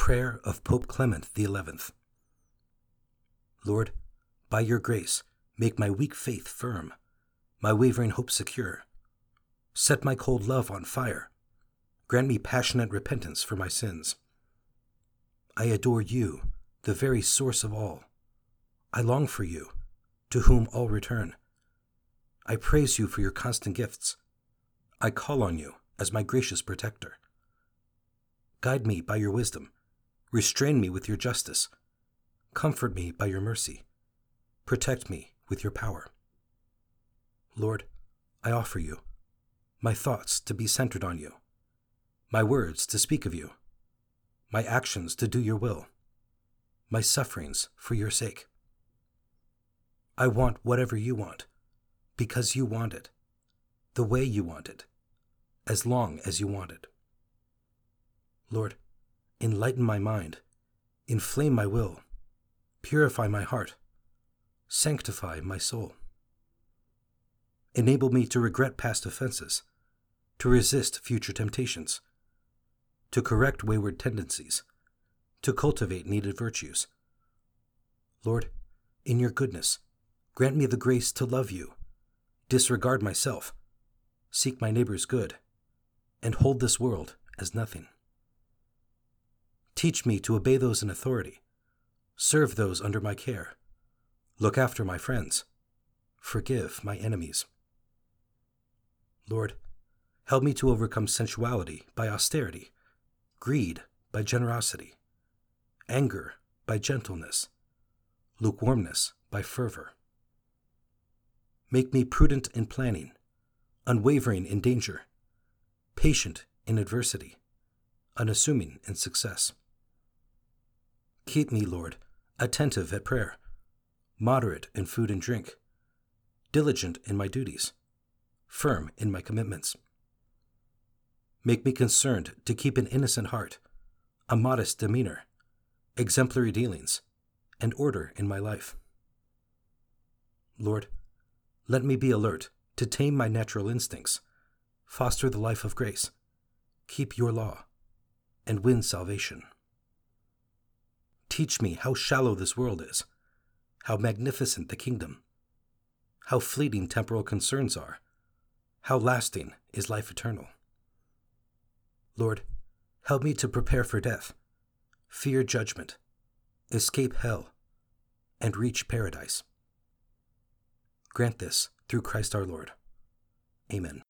Prayer of Pope Clement XI. Lord, by your grace, make my weak faith firm, my wavering hope secure. Set my cold love on fire. Grant me passionate repentance for my sins. I adore you, the very source of all. I long for you, to whom all return. I praise you for your constant gifts. I call on you as my gracious protector. Guide me by your wisdom. Restrain me with your justice. Comfort me by your mercy. Protect me with your power. Lord, I offer you my thoughts to be centered on you, my words to speak of you, my actions to do your will, my sufferings for your sake. I want whatever you want, because you want it, the way you want it, as long as you want it. Lord, enlighten my mind, inflame my will, purify my heart, sanctify my soul. Enable me to regret past offenses, to resist future temptations, to correct wayward tendencies, to cultivate needed virtues. Lord, in your goodness, grant me the grace to love you, disregard myself, seek my neighbor's good, and hold this world as nothing. Teach me to obey those in authority, serve those under my care, look after my friends, forgive my enemies. Lord, help me to overcome sensuality by austerity, greed by generosity, anger by gentleness, lukewarmness by fervor. Make me prudent in planning, unwavering in danger, patient in adversity, unassuming in success. Keep me, Lord, attentive at prayer, moderate in food and drink, diligent in my duties, firm in my commitments. Make me concerned to keep an innocent heart, a modest demeanor, exemplary dealings, and order in my life. Lord, let me be alert to tame my natural instincts, foster the life of grace, keep your law, and win salvation. Teach me how shallow this world is, how magnificent the kingdom, how fleeting temporal concerns are, how lasting is life eternal. Lord, help me to prepare for death, fear judgment, escape hell, and reach paradise. Grant this through Christ our Lord. Amen.